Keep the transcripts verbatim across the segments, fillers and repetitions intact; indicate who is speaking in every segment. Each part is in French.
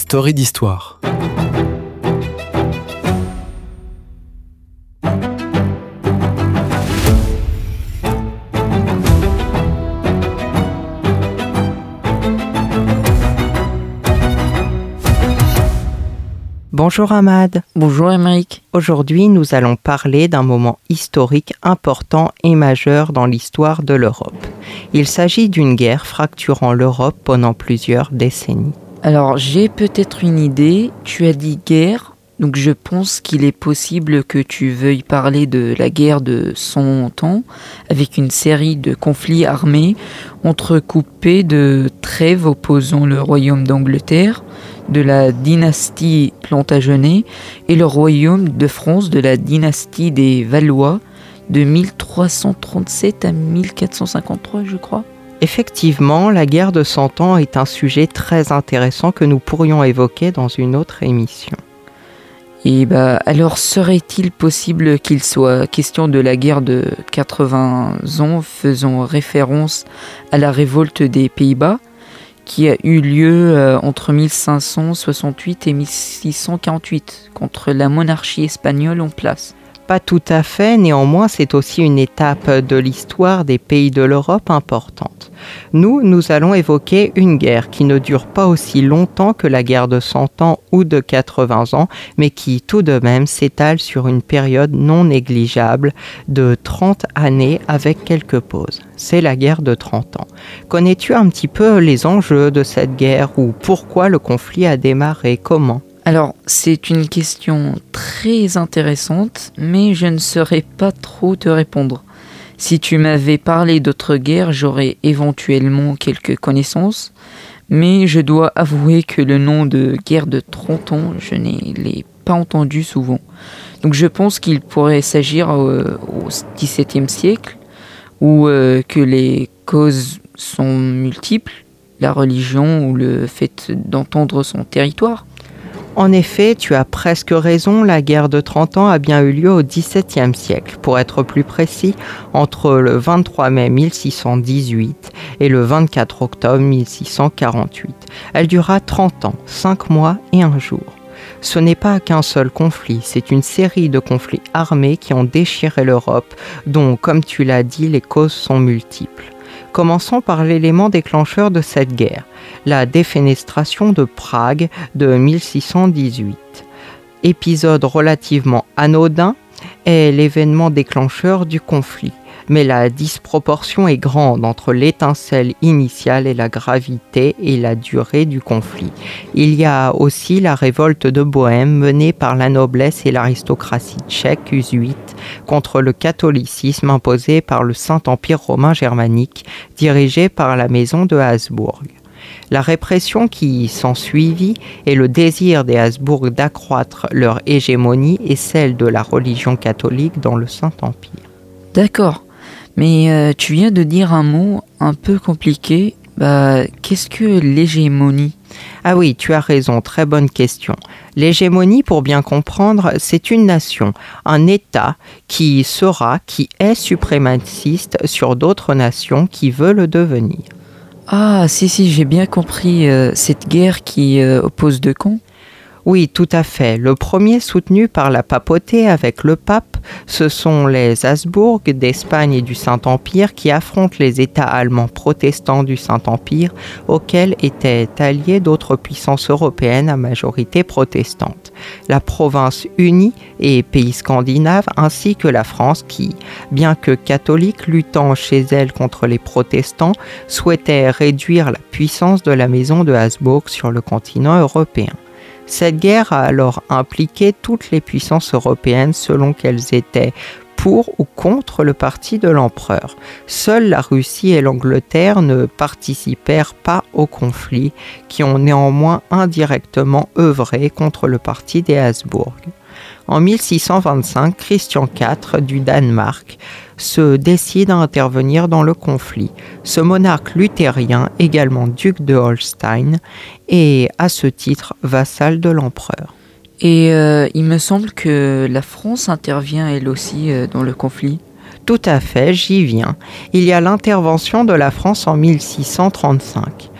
Speaker 1: Story d'histoire.
Speaker 2: Bonjour Ahmad.
Speaker 3: Bonjour Émeric.
Speaker 2: Aujourd'hui, nous allons parler d'un moment historique important et majeur dans l'histoire de l'Europe. Il s'agit d'une guerre fracturant l'Europe pendant plusieurs décennies.
Speaker 3: Alors, j'ai peut-être une idée. Tu as dit guerre, donc je pense qu'il est possible que tu veuilles parler de la guerre de Cent Ans, avec une série de conflits armés entrecoupés de trêves opposant le royaume d'Angleterre, de la dynastie Plantagenet, et le royaume de France de la dynastie des Valois, de mille trois cent trente-sept à mille quatre cent cinquante-trois, je crois.
Speaker 2: Effectivement, la guerre de Cent Ans est un sujet très intéressant que nous pourrions évoquer dans une autre émission.
Speaker 3: Et bah, alors serait-il possible qu'il soit question de la guerre de quatre-vingts ans, faisant référence à la révolte des Pays-Bas, qui a eu lieu euh, entre mille cinq cent soixante-huit et mille six cent quarante-huit contre la monarchie espagnole en place?
Speaker 2: Pas tout à fait, néanmoins c'est aussi une étape de l'histoire des pays de l'Europe importante. Nous, nous allons évoquer une guerre qui ne dure pas aussi longtemps que la guerre de Cent Ans ou de quatre-vingts ans, mais qui tout de même s'étale sur une période non négligeable de trente années avec quelques pauses. C'est la guerre de trente ans. Connais-tu un petit peu les enjeux de cette guerre ou pourquoi le conflit a démarré? Comment?
Speaker 3: Alors, c'est une question très intéressante, mais je ne saurais pas trop te répondre. Si tu m'avais parlé d'autres guerres, j'aurais éventuellement quelques connaissances, mais je dois avouer que le nom de guerre de trente ans, je ne l'ai pas entendu souvent. Donc je pense qu'il pourrait s'agir euh, au dix-septième siècle, où euh, que les causes sont multiples, la religion ou le fait d'entendre son territoire.
Speaker 2: En effet, tu as presque raison, la guerre de trente ans a bien eu lieu au dix-septième siècle, pour être plus précis, entre le vingt-trois mai mille six cent dix-huit et le vingt-quatre octobre mille six cent quarante-huit. Elle dura trente ans, cinq mois et un jour. Ce n'est pas qu'un seul conflit, c'est une série de conflits armés qui ont déchiré l'Europe, dont, comme tu l'as dit, les causes sont multiples. Commençons par l'élément déclencheur de cette guerre, la défenestration de Prague de mille six cent dix-huit. Épisode relativement anodin est l'événement déclencheur du conflit, mais la disproportion est grande entre l'étincelle initiale et la gravité et la durée du conflit. Il y a aussi la révolte de Bohême menée par la noblesse et l'aristocratie tchèque usuite contre le catholicisme imposé par le Saint-Empire romain germanique dirigé par la maison de Habsbourg. La répression qui s'ensuivit et le désir des Habsbourg d'accroître leur hégémonie et celle de la religion catholique dans le Saint-Empire.
Speaker 3: D'accord, mais euh, tu viens de dire un mot un peu compliqué. Bah, qu'est-ce que l'hégémonie ?
Speaker 2: Ah oui, tu as raison, très bonne question. L'hégémonie, pour bien comprendre, c'est une nation, un État qui sera, qui est suprématiste sur d'autres nations qui veulent le devenir.
Speaker 3: Ah, si, si, j'ai bien compris. Euh, cette guerre qui euh, oppose deux camps ?
Speaker 2: Oui, tout à fait. Le premier soutenu par la papauté avec le pape, ce sont les Habsbourg d'Espagne et du Saint-Empire qui affrontent les États allemands protestants du Saint-Empire auxquels étaient alliés d'autres puissances européennes à majorité protestante. La province unie et pays scandinaves ainsi que la France qui, bien que catholique luttant chez elle contre les protestants, souhaitait réduire la puissance de la maison de Habsbourg sur le continent européen. Cette guerre a alors impliqué toutes les puissances européennes selon qu'elles étaient pour ou contre le parti de l'empereur. Seules la Russie et l'Angleterre ne participèrent pas au conflit, qui ont néanmoins indirectement œuvré contre le parti des Habsbourg. En mille six cent vingt-cinq, Christian quatre du Danemark se décide à intervenir dans le conflit. Ce monarque luthérien, également duc de Holstein, est à ce titre vassal de l'empereur.
Speaker 3: Et euh, il me semble que la France intervient elle aussi euh, dans le conflit.
Speaker 2: Tout à fait, j'y viens. Il y a l'intervention de la France en mille six cent trente-cinq.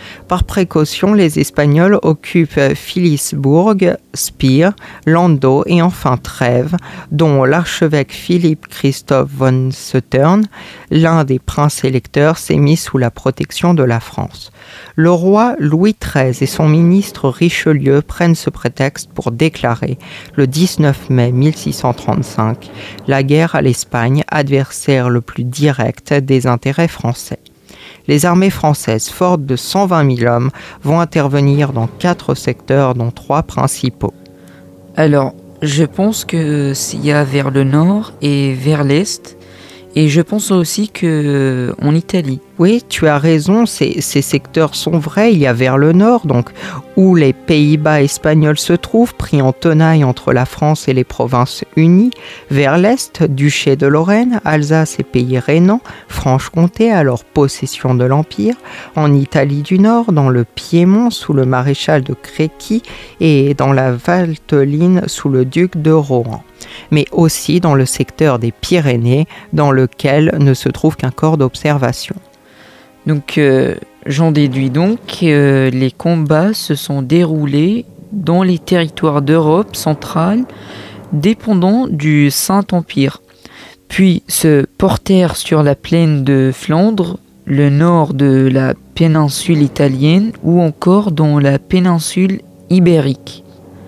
Speaker 2: Par précaution, les Espagnols occupent Philipsbourg, Speyer, Landau et enfin Trèves, dont l'archevêque Philippe Christophe von Sautern, l'un des princes électeurs, s'est mis sous la protection de la France. Le roi Louis treize et son ministre Richelieu prennent ce prétexte pour déclarer, le dix-neuf mai mille six cent trente-cinq, la guerre à l'Espagne, adversaire le plus direct des intérêts français. Les armées françaises, fortes de cent vingt mille hommes, vont intervenir dans quatre secteurs, dont trois principaux.
Speaker 3: Alors, je pense que s'il y a vers le nord et vers l'est, et je pense aussi qu'en Italie.
Speaker 2: Oui, tu as raison, ces, ces secteurs sont vrais. Il y a vers le nord, donc où les Pays-Bas espagnols se trouvent, pris en tenaille entre la France et les provinces unies. Vers l'est, duché de Lorraine, Alsace et pays rhénans, Franche-Comté, alors possession de l'Empire. En Italie du Nord, dans le Piémont, sous le maréchal de Créqui, et dans la Valteline, sous le duc de Rohan. Mais aussi dans le secteur des Pyrénées, dans lequel ne se trouve qu'un corps d'observation.
Speaker 3: Donc, euh, j'en déduis donc que euh, les combats se sont déroulés dans les territoires d'Europe centrale dépendant du Saint-Empire, puis se portèrent sur la plaine de Flandre, le nord de la péninsule italienne ou encore dans la péninsule ibérique.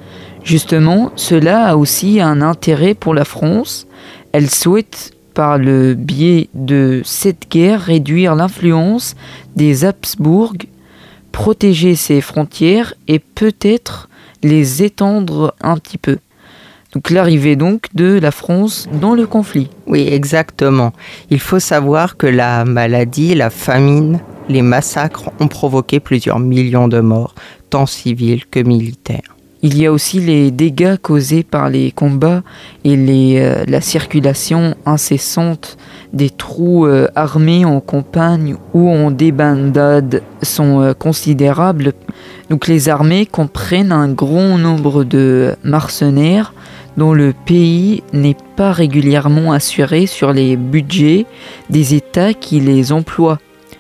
Speaker 3: Justement, cela a aussi un intérêt pour la France. Elle souhaite, par le biais de cette guerre, réduire l'influence des Habsbourg, protéger ses frontières et peut-être les étendre un petit peu. Donc l'arrivée donc de la France dans le conflit.
Speaker 2: Oui, exactement. Il faut savoir que la maladie, la famine, les massacres ont provoqué plusieurs millions de morts, tant civils que militaires.
Speaker 3: Il y a aussi les dégâts causés par les combats et les, euh, la circulation incessante des troupes euh, armées en campagne ou en débandade sont euh, considérables. Donc les armées comprennent un grand nombre de mercenaires dont le pays n'est pas régulièrement assuré sur les budgets des États qui les emploient.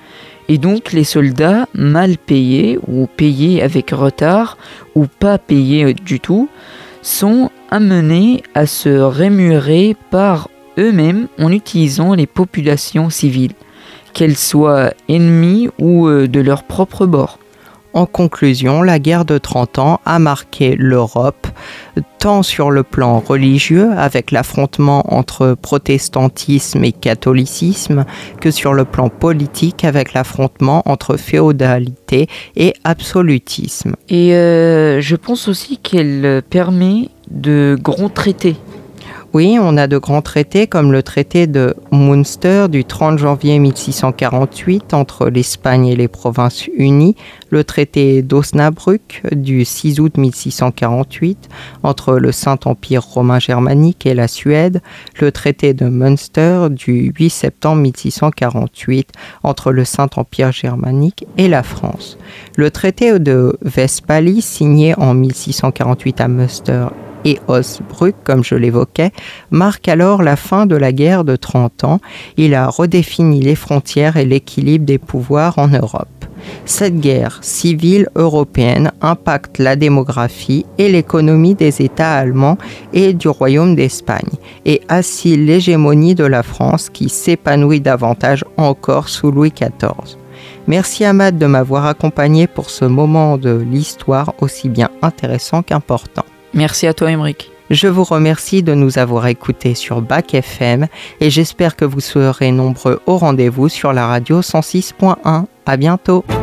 Speaker 3: Et donc les soldats mal payés ou payés avec retard ou pas payés du tout sont amenés à se rémunérer par eux-mêmes en utilisant les populations civiles, qu'elles soient ennemies ou de leur propre bord.
Speaker 2: En conclusion, la guerre de trente ans a marqué l'Europe, tant sur le plan religieux, avec l'affrontement entre protestantisme et catholicisme, que sur le plan politique, avec l'affrontement entre féodalité et absolutisme.
Speaker 3: Et euh, je pense aussi qu'elle permet de grands traités.
Speaker 2: Oui, on a de grands traités comme le traité de Münster du trente janvier mille six cent quarante-huit entre l'Espagne et les provinces unies, le traité d'Osnabrück du six août mille six cent quarante-huit entre le Saint-Empire romain germanique et la Suède, le traité de Münster du huit septembre mille six cent quarante-huit entre le Saint-Empire germanique et la France. Le traité de Westphalie signé en mille six cent quarante-huit à Münster et Osnabrück, comme je l'évoquais, marque alors la fin de la guerre de trente ans. Il a redéfini les frontières et l'équilibre des pouvoirs en Europe. Cette guerre civile européenne impacte la démographie et l'économie des États allemands et du Royaume d'Espagne et assit l'hégémonie de la France qui s'épanouit davantage encore sous Louis quatorze. Merci Ahmad de m'avoir accompagné pour ce moment de l'histoire aussi bien intéressant qu'important.
Speaker 3: Merci à toi, Aymeric.
Speaker 2: Je vous remercie de nous avoir écoutés sur Bac F M et j'espère que vous serez nombreux au rendez-vous sur la radio cent six point un. À bientôt.